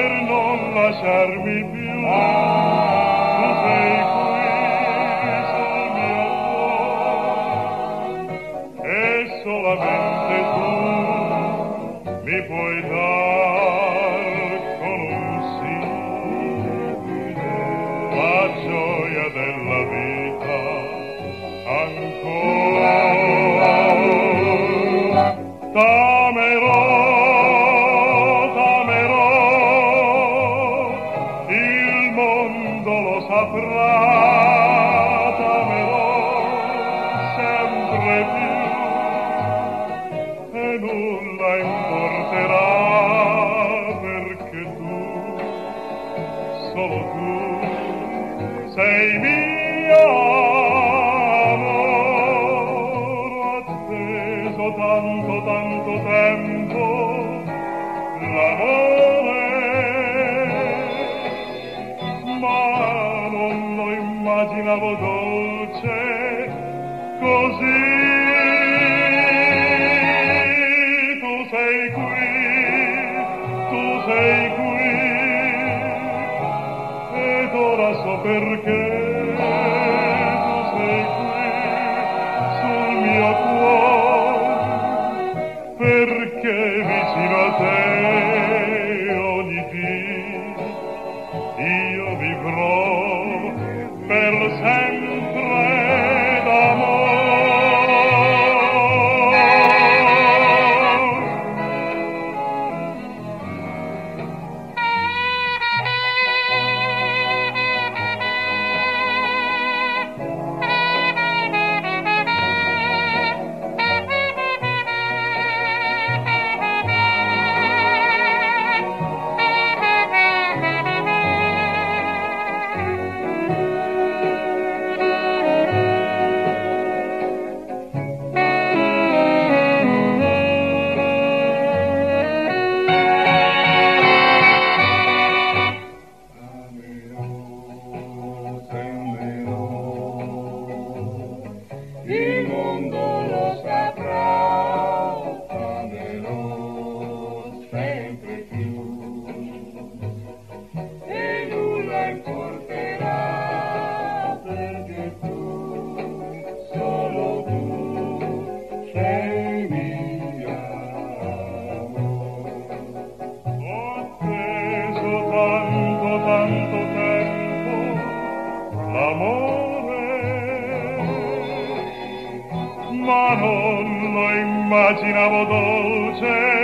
per non lasciarmi più. Tu sei qui sul mio cuore e solamente tu mi puoi dar con un sì la gioia della vita ancora. T'amerò, il mondo lo saprà, t'amerò sempre più e nulla importerà perché tu, solo tu, sei mio amore, atteso tanto tempo l'amore, ma non lo immaginavo dolce così. Tu sei qui ed ora so perché. Tu sei qui sul mio cuore perché vicino a te ogni dì io vivrò per sempre d'amore. Il mondo lo saprà, amerò sempre più e nulla importerà perché tu, solo tu, sei mia amore. Ho atteso tanto tempo l'amore, ma non lo immaginavo dolce